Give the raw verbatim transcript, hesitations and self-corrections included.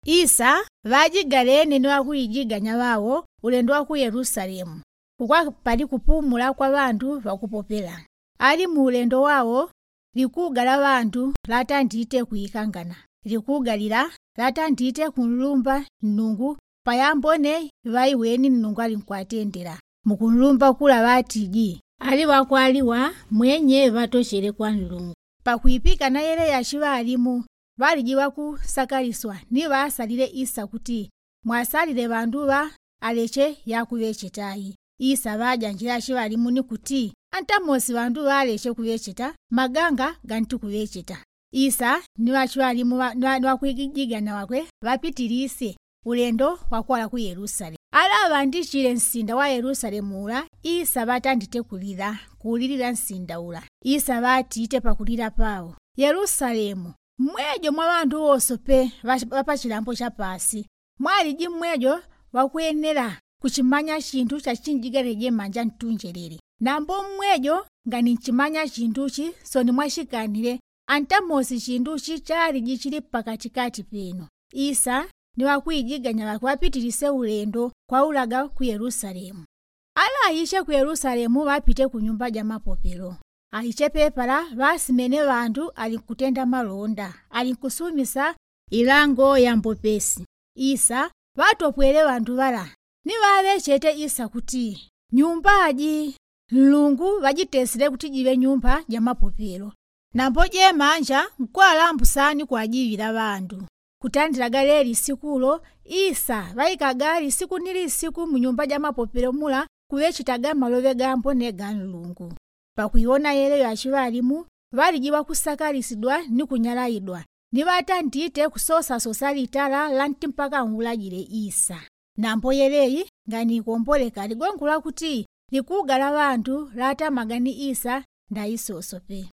Isa vajigalene niwakuyijiganya wawo ulendo wa ku Yerusalemu kukwa pali kupumula kwa bantu vakupopela. Ali mu ulendo wawo likuga la bantu latandite kuyikangana, likugalira latandite kunlumba Nnungu payambone vaiweni Nnungu ali nkwatendera mukunlumba kula batiji ali wakwaliwa mwenye vatoshere kwa Nnungu. Pakuipika na yele yashiva alimu valijiwa kusakaliswa ni vasalile Isa kuti mwasalile bandu ba aleche yakuvechetayi. Isa vaja njira yashiva alimu ni kuti antamosi bandu aleche kuvecheta maganga gantu kuvecheta. Isa ni washiva alimu niwakuyijigana wakwe vapitilise ulendo wakwala ku Yerusalemu. Ala bandishile nsinda wa Yerusalemu ula Isa batandite kulira kulirira nsinda ula. Isa batite pakulira pawo. Yerusalemu mwejo mwa bandu osope bapachilambo cha pasi mwali ji mwejo wakwenera kuchimanya chintu cha chinjigareje manja ntunjerere nambo mwejo ngani nchimanya chintuchi soni mwashikanire antamosi chintuchi chali jichili pakatikati peno. Isa ni wakuyijiganya wakwapitilise ulendo kwa ulaga ku Yerusalemu. Ala aishe ku Yerusalemu wapite ku nyumba ja mapopelo. Aiche pepala vasimene bandu alikutenda malonda alikusumisa ilango ya mbopesi. Isa vatopwele bandu bala ni valechete Isa kuti nyumba aji Nnungu vajitesile kuti jive nyumba ja mapopelo nambo je manja nkwala mbusani kwa jivila bandu. Kutandila galeri sikulo Isa vaikagali siku nili siku mu nyumba ja mapopelo mula kuvechitaga malove gambo ne ga Nnungu. Pakuiona yele yashiva alimu valijiwa kusakalisidwa ni kunyalayidwa ni vatandite kusosa sosalitala lanti mpaka nhulajile Isa. Nampo yeleyi ngani kuomboleka ligongula kuti likuga la bantu lata magani Isa nda isosope.